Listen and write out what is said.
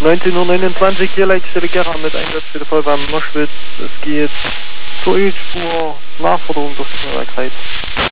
1929 hier Leitstelle Gera mit Einsatz für die Feuerwehr Moschwitz. Es geht zur Ölspur, Nachforderung durch Schnelligkeit.